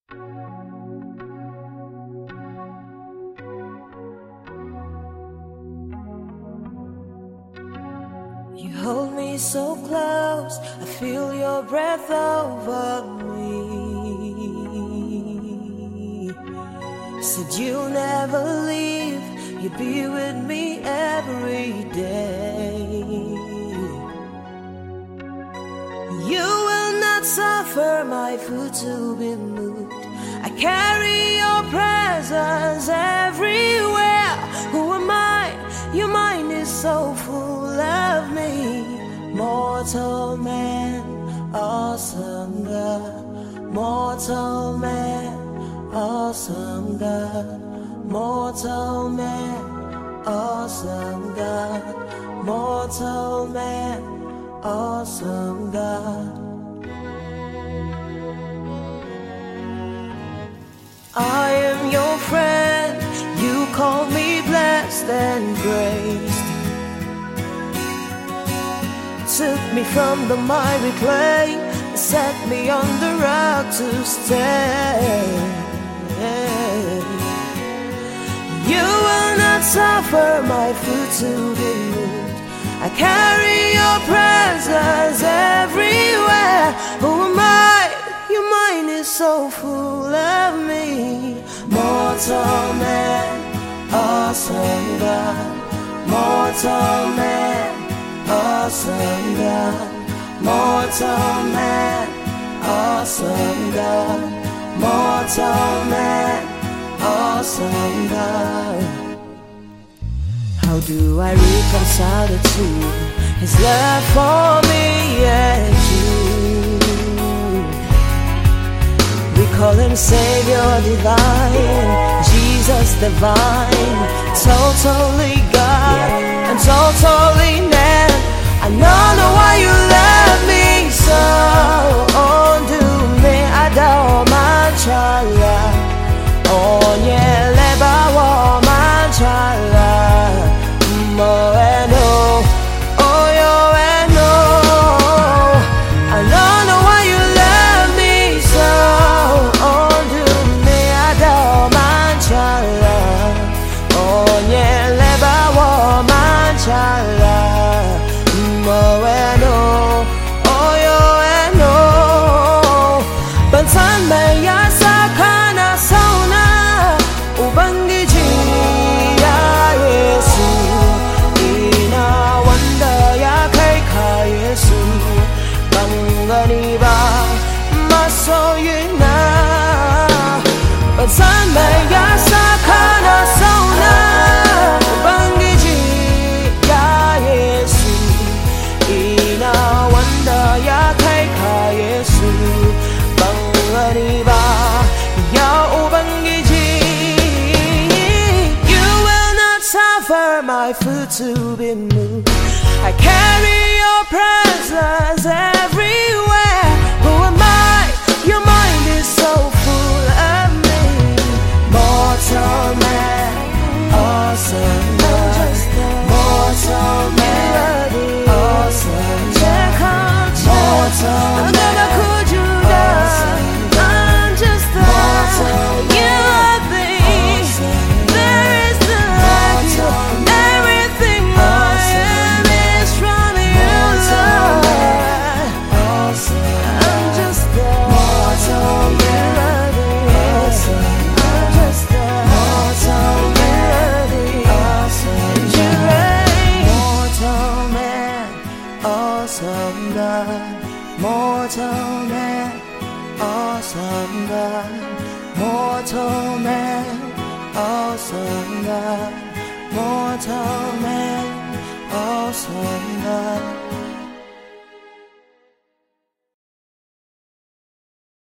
You hold me so close, I feel your breath over me. Said you'll never leave, you'll be with me every day. You will not suffer my foot to be moved. I carry your presence everywhere. Who am I? Your mind is so full of me. Mortal man, awesome God. Mortal man, awesome God. Mortal man, awesome God. Mortal man, awesome God. I am your friend, you call me blessed and graced. Took me from the miry clay, set me on the rock to stay. You will not suffer my foot to be moved. I carry your presence everywhere. Who am I? Your mind is so full of me. Mortal man, awesome God. Mortal man, awesome God. Mortal man, awesome God. Mortal man, awesome God. How do I reconcile the two? His love for me and you. We call him Savior divine, Jesus divine, totally God and totally man. I don't know why you love me so. Undo me, I don't mind chala. Oh yeah, leba wa man chala. Mo eno, oh yo eno. I don't know why you love me so. Undo me, I don't mind chala. Oh yeah, leba wa man chala. Bansan maya sakana sauna ubangiji ya Yesu ina wanda ya kai ka Yesu bangani ba masoyina. Bansan maya sakana sauna ubangiji ya Yesu ina wanda ya kai ka Yesu bangani ba ya ubangiji. You will not suffer my foot to be moved. I carry your presence everywhere. Who am I? Your mind is so full of me. Mortal man, awesome God. Mortal man, awesome God. Mortal man, awesome. I'm just a you there is the like you. Everything I am is from you, Lord. I'm just a mortal melody. I'm just a mortal melody. You reign, mortal man, awesome God. Mortal man, awesome God. Mortal man, awesome God. Mortal man.